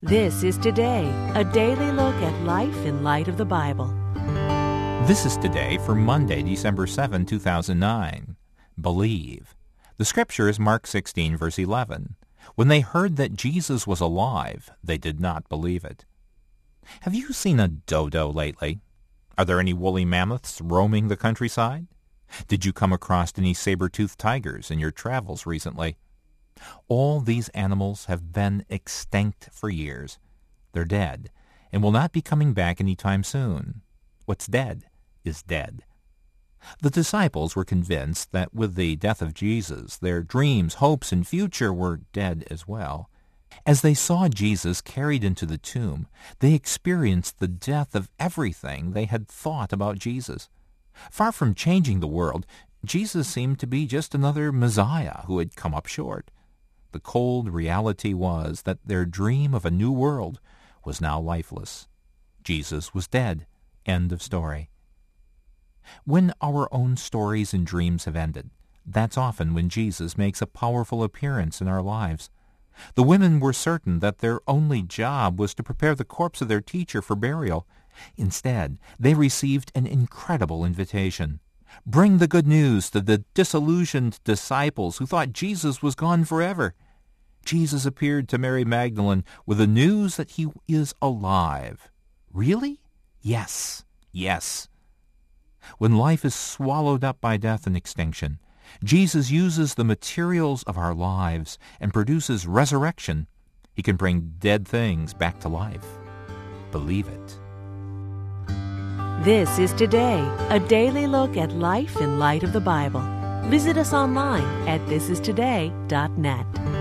This is Today, a daily look at life in light of the Bible. This is Today for Monday, December 7, 2009. Believe. The scripture is Mark 16, verse 11. When they heard that Jesus was alive, they did not believe it. Have you seen a dodo lately? Are there any woolly mammoths roaming the countryside? Did you come across any saber-toothed tigers in your travels recently? All these animals have been extinct for years. They're dead and will not be coming back any time soon. What's dead is dead. The disciples were convinced that with the death of Jesus, their dreams, hopes, and future were dead as well. As they saw Jesus carried into the tomb, they experienced the death of everything they had thought about Jesus. Far from changing the world, Jesus seemed to be just another Messiah who had come up short. The cold reality was that their dream of a new world was now lifeless. Jesus was dead. End of story. When our own stories and dreams have ended, that's often when Jesus makes a powerful appearance in our lives. The women were certain that their only job was to prepare the corpse of their teacher for burial. Instead, they received an incredible invitation. Bring the good news to the disillusioned disciples who thought Jesus was gone forever. Jesus appeared to Mary Magdalene with the news that he is alive. Really? Yes. When life is swallowed up by death and extinction, Jesus uses the materials of our lives and produces resurrection. He can bring dead things back to life. Believe it. This is Today, a daily look at life in light of the Bible. Visit us online at thisistoday.net.